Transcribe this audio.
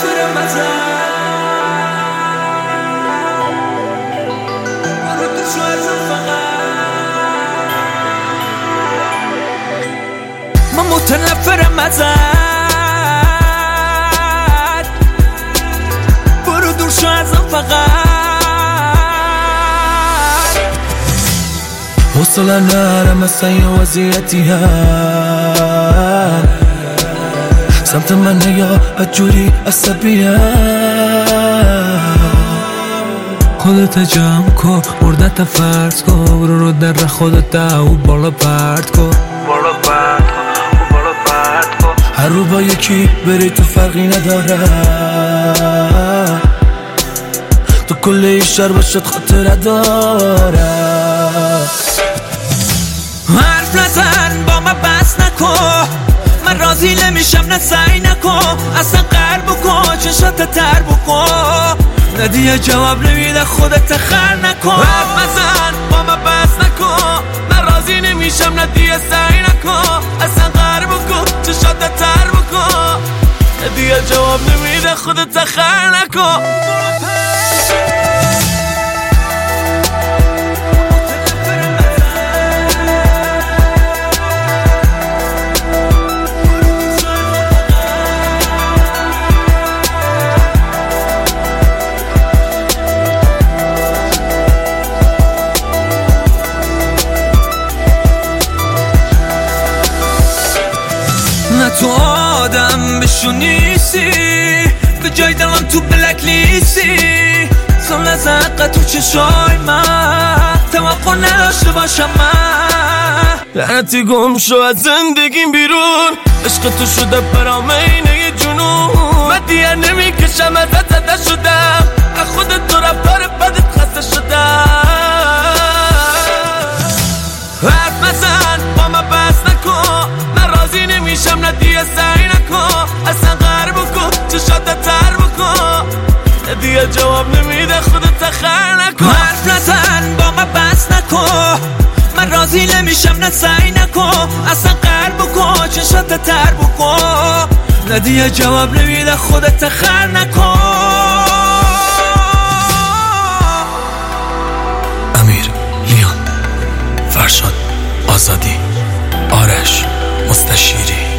من متنفرم ازت، برو دور شو ازم فقط. حوصله نرم مثلا یه وضعیتی هم سمت من نیا بدجوری عصبیم. خودت جمع کن مردت فرض کن، برو رو در خودت او بالا پرد کن. هر رو با یکی بری تو فرقی نداره، تو کل این شهر باشد خاطره داره. حرف نزن با من بس نکن، من راضی نمیشم نه سعی نکن، اصلا قهر بکن چشات تر بکن. ندیه جواب نمیده خودت خر نکن. حرف نزن با من بس نکن، من راضی نمیشم ندیه سعی نکن، اصلا قهر بکن چشات تر بکن. ندیه جواب نمیده خودت خر نکن. نه تو آدم بشونیسی، به جای دلم تو بلک لیستی. سال از حقا تو چشای من توقع نداشته باشم من. لعنتی گم شو از زندگیم بیرون، عشق تو شده برام اینه جنون. من دیگه نمیکشم ازت زده شدم، از خودت تو رفتار بدت خسته شدم. حرف نزن با من بس نکن، من راضی نمیشم ندیه سعی نکن، اصلا قهر بکن چشات تر بکن. ندیه جواب نمیده خودت خر نکن. حرف نزن با من بس نکن، من راضی نمیشم نه سعی نکن، اصلا قهر بکن چشات تر بکن. ندیه جواب نمیده خودت خر نکن. امیر، لیان، فرشاد، آزادی، آرش، مستشیری.